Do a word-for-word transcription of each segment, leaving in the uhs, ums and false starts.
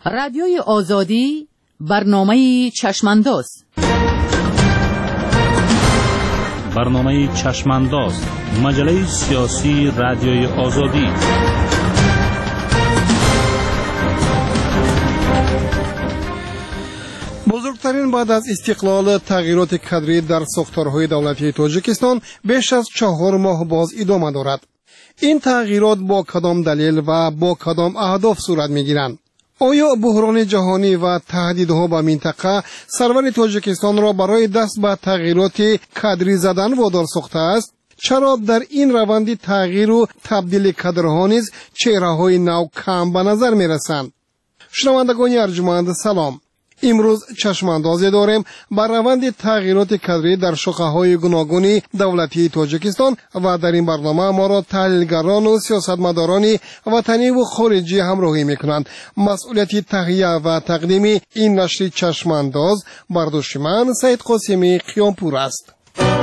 رادیوی آزادی برنامه چشمانداز برنامه چشمانداز مجله سیاسی رادیوی آزادی. بزرگترین بعد از استقلال تغییرات کادری در ساختارهای دولتی تاجیکستان بیش از چهار ماه باز ادامه دارد. این تغییرات با کدام دلیل و با کدام اهداف صورت می‌گیرند؟ آیا بحران جهانی و تهدیدها به منطقه سرور تاجیکستان را برای دست به تغییرات کادری زدن وادار ساخته است؟ چرا در این روند تغییر و تبدیل کادرها نیز چهره‌های نو کم به نظر می‌رسند؟ شنوندگان ارجمند سلام. امروز چشماندازی داریم بر روند تغییرات کادری در شاخه‌های گوناگون دولتی تاجیکستان و در این برنامه ما را تحلیلگران و سیاستمداران وطنی و خارجی همراهی می‌کنند. مسئولیت تهیه و تقدیم این نشر چشمانداز بر دوش من سید قاسمی قیامپور است.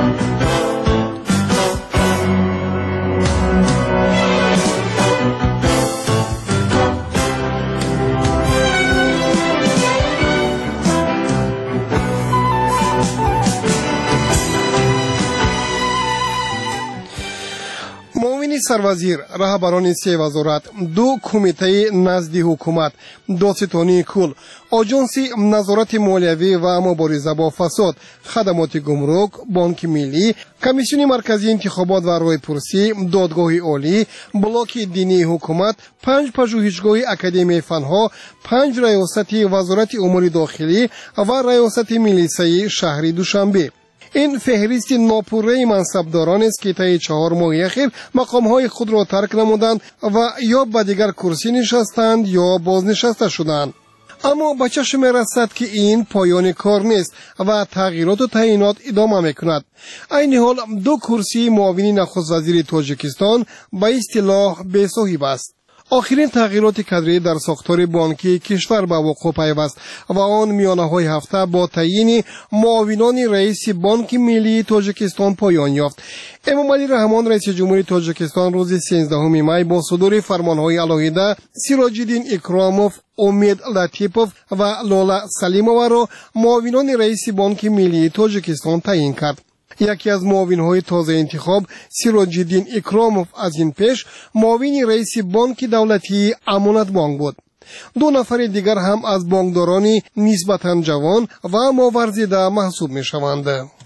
سروازیر، رهبران سه وزارت، دو کمیته نزد حکومت، دادستانی کل، آژانس نظارت مالیوی و مبارزه با فساد، خدمات گمرک، بانک ملی، کمیسیون مرکزی انتخابات و رایپرسی، دادگاه عالی، بلاک دینی حکومت، پنج پژوهشگاه اکادمی فنها، پنج ریاست وزارت امور داخلی و ریاست ملیسه شهر دوشنبه. این فهرست ناپوره منصبداران است که طی چهار ماه اخیر مقامهای خود را ترک نمودند و یا به دیگر کرسی نشستند یا بازنشسته شدند. اما به چشم می‌رسد که این پایان کار نیست و تغییرات و تعیینات ادامه می‌کند. عین حال دو کرسی معاون نخست وزیر تاجیکستان به اصطلاح بی‌صاحب است. آخرین تغییرات کادری در ساختار بانکی کشور به وقوع پیوست و آن میانه‌های هفته با تعیین معاونان رئیس بانک ملی تاجیکستان پایان یافت. امامعلی رحمان رئیس جمهوری تاجیکستان روز سیزدهم می با صدور فرمانهای علاهیده سیراج الدین اکراموف، امید لطیپوف و لاله سلیمووا را معاونان رئیس بانک ملی تاجیکستان تعیین کرد. یکی از معاون‌های تازه انتخاب سیراج الدین اکراموف از این پیش معاون رئیس بانک دولتی امانت بانک بود. دو نفر دیگر هم از بانکداران نسبتاً جوان و ماورزیده محسوب می‌شوند.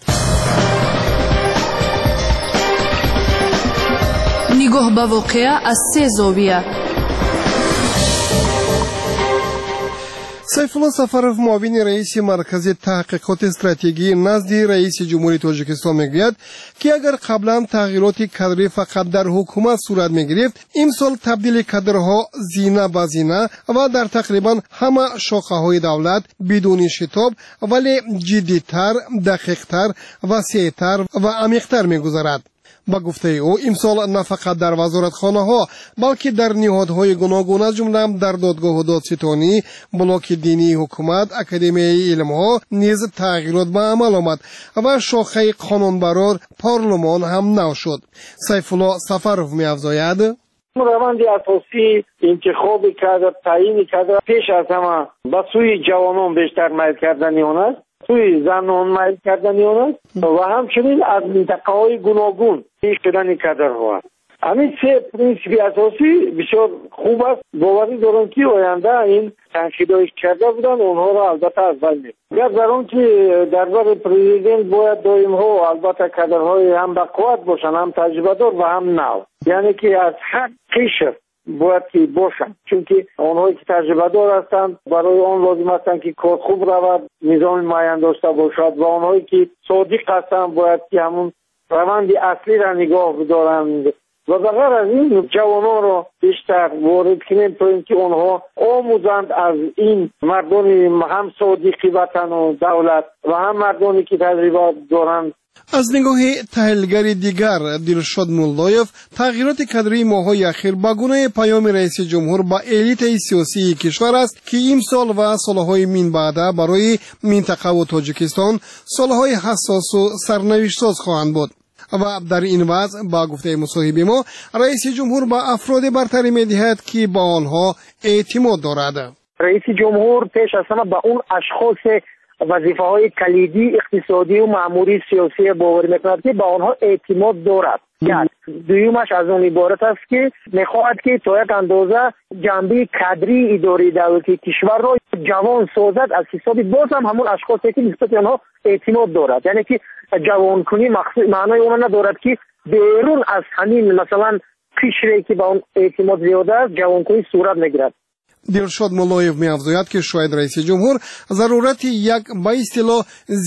نگاه به واقعه از سه زاویه. سیفالله سفرов معاون رئیس مرکز تحقیقات استراتژی نزد رئیس جمهوری تاجیکستان میگوید که اگر قبلا تغییرات کادری فقط در حکومت صورت میگرفت، امسال تبدیل کادرها زینه به زینه و در تقریبا همه شاخه‌های دولت بدون شتاب ولی جدی‌تر، دقیق‌تر، وسیع‌تر و عمیق‌تر میگذرد. با گفته او امسال نه فقط در وزارتخانه‌ها بلکه در نهادهای گوناگون از جمله در دادگاه و دادستانی، بلاک دینی حکومت، اکادمی علم‌ها نیز تغییرات به عمل آمد و شاخه قانونبرار پارلمان هم نو شد. سیفالله سفرov می‌افزاید: روند اساسی انتخاب کادر، تعیین کادر پیش از همه به سوی جوانان بیشتر میل کردنی آن است، سوی زنان میل کردنی آن است و همچنین از منطقه‌های گوناگون پیش کردن کادرها. همین سه پرینسیپ اساسی بسیار خوب است. باوری دارم که آینده این تنقیدات کرده بودند، اونها را البته از بین می‌برند. در آن که دربار پرزیدنت باید دائم ها البته کادرهای هم با قوت باشند، هم تجربه دار و هم نو، یعنی که از هر قشر باید که باشند، چون که آنهایی که تجربه دار هستند برای آن لازم هستند که کار خوب رود، نظام معین داشته باشد و آنهایی که صادق هستند باید که همون روند اصلی را نگاه بدارند و بغیر از این جوانان را بیشتر وارد کنیم تا اینکه آنها آموزند از این مردانی هم صادقی وطن و دولت و هم مردانی که تجربه دارند. از نگاه تحلیلگر دیگر دلشاد مولایف، تغییرات کادری ماه‌های اخیر با گونه پیام رئیس جمهور با الیت سیاسی کشور است که این سال و سالهای من بعد برای منطقه و تاجیکستان سالهای حساس و سرنوشت‌ساز خواهند بود. و در این وضع با گفته مصاحب ما رئیس جمهور با افراد برتری می‌دهد که با آنها اعتماد دارد. رئیس جمهور پیش از همه با اون اشخاص وظیفه های کلیدی اقتصادی و مأموری سیاسی باور میکند که با آنها اعتماد دارد. یک دویمش از اون عبارت است که میخواهد که تا یک اندازه جنبه کادری اداره دولتی کشور را جوان سازد از حساب باز هم همون اشخاصی که نسبت به آنها اعتماد دارد. یعنی که جوان کنی معنای اون ندارد که بیرون از همین مثلا قشری که با اون اعتماد زیاده است جوان کنی صورت نگیرد. دلشاد مولایف می‌افزاید که شاید رئیس جمهور ضرورت یک به اصطلاح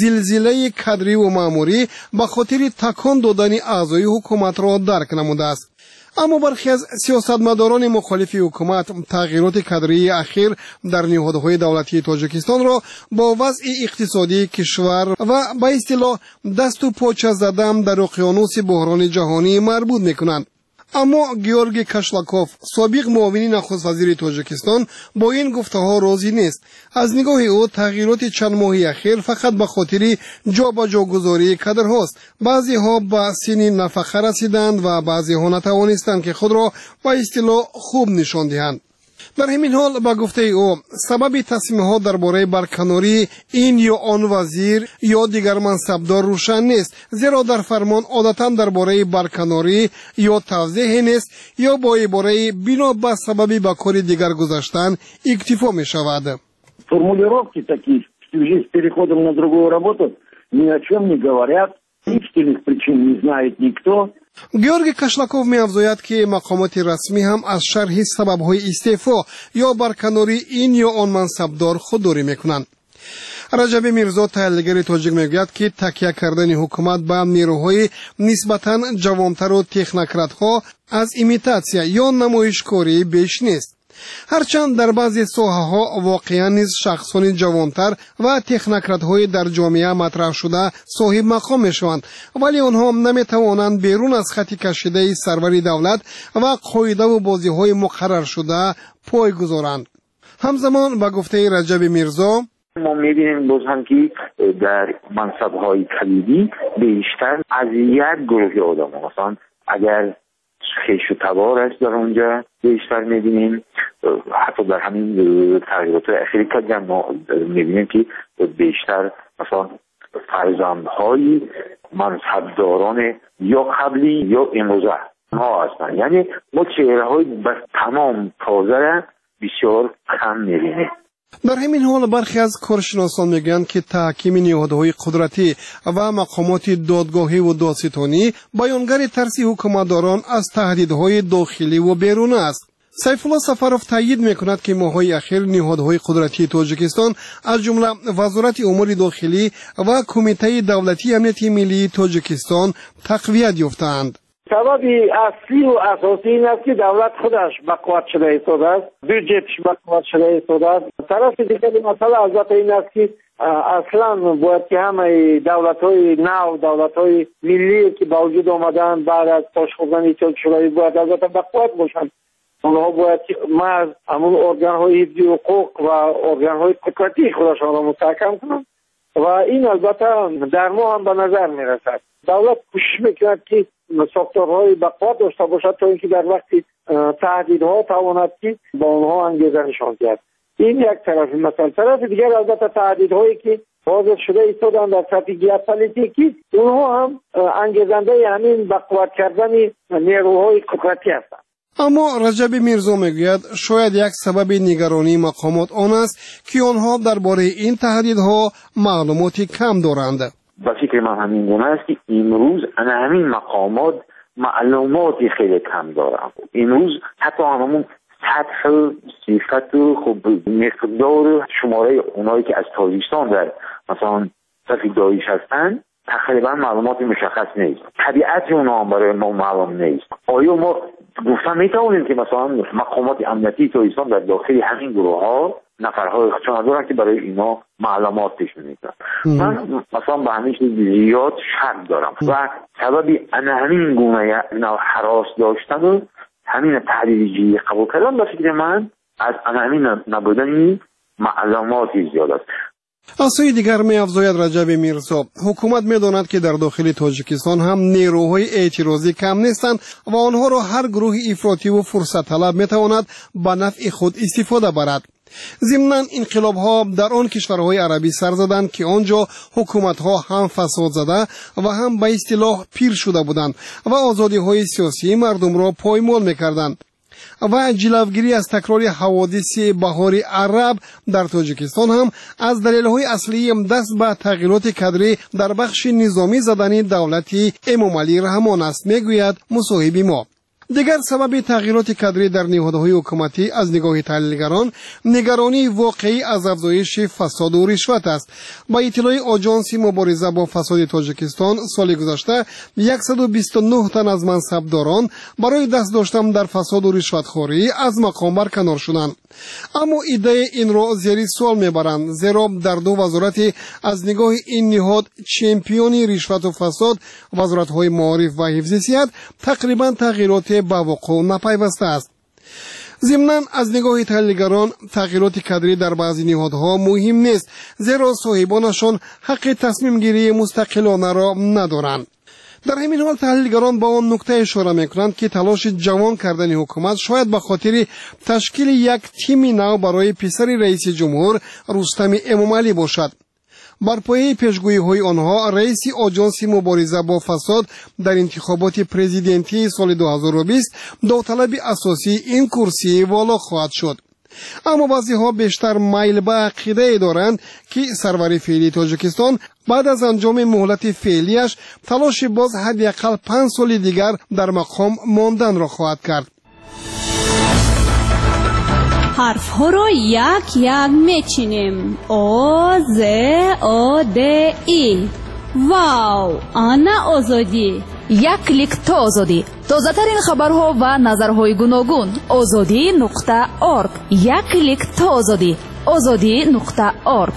زلزله کادری و مأموری به خاطر تکان دادن اعضای حکومت را درک نموده است. اما برخی از سیاستمداران مخالف حکومت تغییرات کادری اخیر در نهادهای دولتی تاجیکستان را با وضع اقتصادی کشور و به اصطلاح دست و پاچه زدن در اقیانوس بحران جهانی مربوط می‌کنند. اما گیورگی کاشلاکوف سابق معاون نخست وزیر تاجیکستان با این گفته‌ها راضی نیست. از نگاه او تغییرات چند ماهی اخیر فقط به خاطر جابجاگذاری کادرهاست. بعضی ها به سن نفقه رسیدند و بعضی ها نتوانستند که خود را به اصطلاح خوب نشان دهند. در همین حال با گفته او سبب تصمیم‌ها درباره برکناری این یا آن وزیر یا دیگر منصبدار روشن نیست، زیرا در فرمان عادتاً درباره برکناری یا توضیح نیست یا با عباره بنا به سبب به کار دیگر گذاشتن اکتفا می‌شود. Формулировки такие в связи с переходом на другую работу ни о чем не говорят, истинных причин не знает никто. گیورگی کاشلاکوف می‌افزاید که مقامات رسمی هم از شرح سبب‌های استعفا یا برکناری این یا آن منصبدار خودداری می‌کنند. رجب میرزا تحلیلگر تاجیک میگوید که تکیه کردن حکومت به نیروهای نسبتاً جوانتر و تکنوکرات‌ها از ایمیتاسیا یا نمایشکاری بیش نیست. هرچند در بعضی ساحه‌ها واقعاً نیز شخصان جوانتر و تکنوکرات‌های در جامعه مطرح شده صاحب مقام میشوند، ولی آنها نمیتوانند بیرون از خط کشیده سرور دولت و قاعده و بازی‌های مقرر شده پای گذارند. همزمان با گفته رجب میرزا ما می‌بینیم باز هم که در منصب‌های کلیدی بیشتر از یک گروه آدم ها. مثلا اگر خیش و تبار است در اونجا بیشتر می‌بینیم، حتی در همین تغییرات اخیری که ما می‌بینیم که بیشتر مثلا فرزندهای منصبداران یا قبلی یا امروزه ها هستند. یعنی ما چهره‌های بس تمام تازه بسیار کم می‌بینیم. در همین حال برخی از کارشناسان میگویند که تحکیم نهادهای قدرتی و مقامات دادگاهی و دادستانی بیانگر ترس حکومتداران از تهدیدهای داخلی و بیرون است. سیف الله سفروف تایید میکند که ماه‌های اخیر نهادهای قدرتی تاجیکستان از جمله وزارت امور داخلی و کمیته دولتی امنیت ملی تاجیکستان تقویت یافتند. سبب اصلی و اساسی این است که دولت خودش بقوت شده ایستاده است، بودجهش بقوت شده ایستاده است. طرف دیگر مسئله البته این است که اصلا باید که همه دولت‌های نو، دولت‌های ملی که با وجود آمدن بعد از پاشخوردن ایجاد شورای باید البته بقوت باشند. اونها باید که مرز همون ارگان‌های حفظی حقوق و ارگان‌های قدرتی خودشان را مستحکم کنند و این البته در ما هم به نظر می‌رسد. دولت کوشش میکند که ساختارهای بقا داشته باشد تا اینکه در وقتی تهدیدها تواند که با آنها انگیزه نشان دهد. این یک طرف مثلا. طرف دیگر البته تهدیدهایی که واضح شده ایستادن در سطح ژئوپلیتیکی اونها هم انگیزنده همین بقوت کردن نیروهای قدرتی هستند. اما رجب میرزا میگوید شاید یک سبب نگرانی مقامات آن است که آنها درباره این تهدیدها معلوماتی کم دارند. با فکر من همین گونه است که امروز همین مقامات معلوماتی خیلی کم دارند. امروز حتی همون سطح صفت و خب مقدار شماره اونایی که از تاجیکستان در مثلا صف داعش هستند تقریبا معلومات مشخص نیست. طبیعت اونها هم برای ما معلوم نیست. آیا ما گفتم میتونیم که مثلا مقامات امنیتی تاجیکستان در داخل همین گروه ها نفرهای خودشان دارن که برای اینا معلومات پیش میگیرن؟ من مثلا به همین زیاد شک دارم و سببی همین گونه هراس داشتن و همین تحریجی قبول کردن به فکر من از همین نبودن معلوماتی زیاد است. از سوی دیگر می افزاید رجب میرزا حکومت می داند که در داخل تاجیکستان هم نیروهای اعتراضی کم نیستند و آنها را هر گروه افراطی و فرصت طلب می تواند به نفع خود استفاده برد. ضمناً انقلاب‌ها در آن کشورهای عربی سر زدند که آنجا حکومت‌ها هم فساد زده و هم به اصطلاح پیر شده بودند و آزادی‌های سیاسی مردم را پایمال می‌کردند. و جلوگیری از تکرار حوادث بهار عرب در تاجیکستان هم از دلایل اصلی دست به تغییرات کادری در بخش نظامی زدن دولت امام علی رحمان است، میگوید مصاحب ما. دیگر سبب تغییرات کادری در نهادهای حکومتی از نگاه تحلیلگران نگرانی واقعی از افزایش فساد و رشوت است. با اطلاع آژانس مبارزه با فساد تاجیکستان سال گذشته صد و بیست و نه تن از منصبداران برای دست داشتن در فساد و رشوتخوری از مقام برکنار شدند. اما ایده این را زیر سوال میبرند، زیرا در دو وزارت از نگاه این نهاد چمپیونی رشوت و فساد وزارت‌های معارف و حفظ صحت تقریبا تغییرات با وقوع نپیوسته است. ضمناً از نگاه تحلیلگران تغییرات کادری در بعضی نهادها مهم نیست، زیرا صاحبانشان حق تصمیم گیری مستقلانه را ندارند. در همین حال تحلیلگران با آن نکته اشاره میکنند که تلاش جوان کردن حکومت شاید به خاطر تشکیل یک تیم نو برای پسر رئیس جمهور رستم امامعلی باشد. بر پایه پیشگویی‌های آنها رئیس آژانس مبارزه با فساد در انتخابات پرزیدنتی سال دو هزار و بیست داوطلب اساسی این کرسی والا خواهد شد. اما بعضی‌ها بیشتر میل به عقیده دارند که سرور فعلی تاجیکستان بعد از انجام مهلت فعلیش تلاش باز حداقل پنج سال دیگر در مقام ماندن را خواهد کرد. حرف ها رو یک یک میچینیم. او ز او د ای. واو، آنا آزادی. یک کلیک تا آزادی. تازه ترین خبرها و نظرهای گوناگون. آزادی نقطه ارگ. یک کلیک تا آزادی. آزادی نقطه ارگ.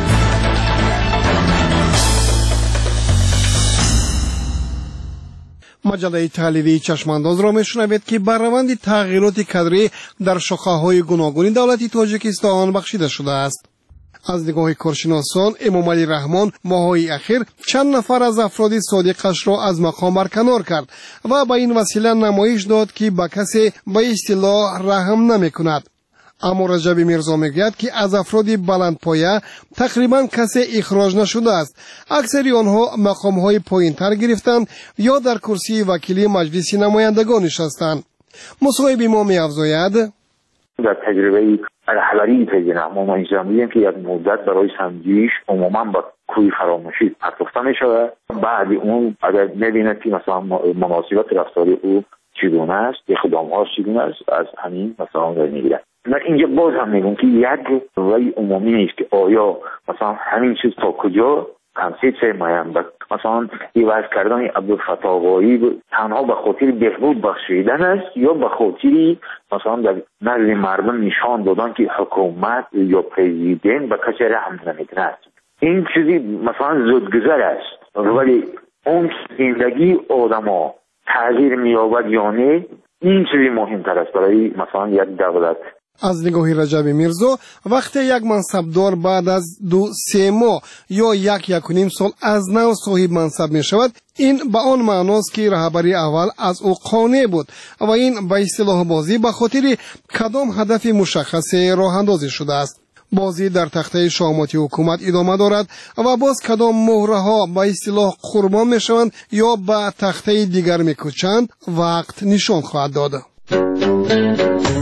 مجله تحلیلی چشمانداز را میشنوید که بر روند تغییرات کادری در شاخه‌های گوناگون دولت تاجیکستان بخشیده شده است. از نگاه کارشناسان امام علی رحمان ماه‌های اخیر چند نفر از افراد صادقش را از مقام برکنار کرد و با این وسیله نمایش داد که به کسی به اصطلاح رحم نمی‌کند. اما رجب میرزا میگوید که از افراد بلندپایه تقریبا کسی اخراج نشده است. اکثری آنها مقام‌های پایین‌تر گرفتند یا در کرسی وکیلی مجلس نمایندگان نشستند. مصاحب ما می‌افزاید: در تجربه رهبری تجربه ما اینجا می‌بینیم که یک مدت برای سنجش عموما با کوی فراموشی پرداخته می‌شود. بعد اون اگر نبیند که مثلا مناسبت رفتاری او چگونه است، اقدام‌هاش چگونه است، از همین مثلا می‌گیرد. من اینجا باز هم میگم که یک رای عمومی نیست که آیا مثلا همین چیز تا کجا کنسیت مایم مثلا ایواز کردن عبدالفتاحی تنها به خاطر بهبود بخشیدن است یا به خاطر مثلا در نزد مردم نشان دادن که حکومت یا پرزیدنت به کسی رحم نمیکند. این چیزی مثلا زودگذر است، ولی اون زندگی آدما تغییر می‌یابد یا نه، این چیزی مهمتر است برای مثلا یک دولت. از نگاه رجب میرزا وقتی یک منصبدار بعد از دو سه ماه یا یک یک و نیم سال از نو صاحب منصب می شود، این به آن معناست که رهبری اول از او قانع بود و این به اصطلاح بازی به خاطر کدام هدف مشخص راه اندازی شده است. بازی در تخته شاماتی حکومت ادامه دارد و باز کدام مهره ها به اصطلاح قربان می شوند یا به تخته دیگر می کوچند وقت نشان خواهد داد.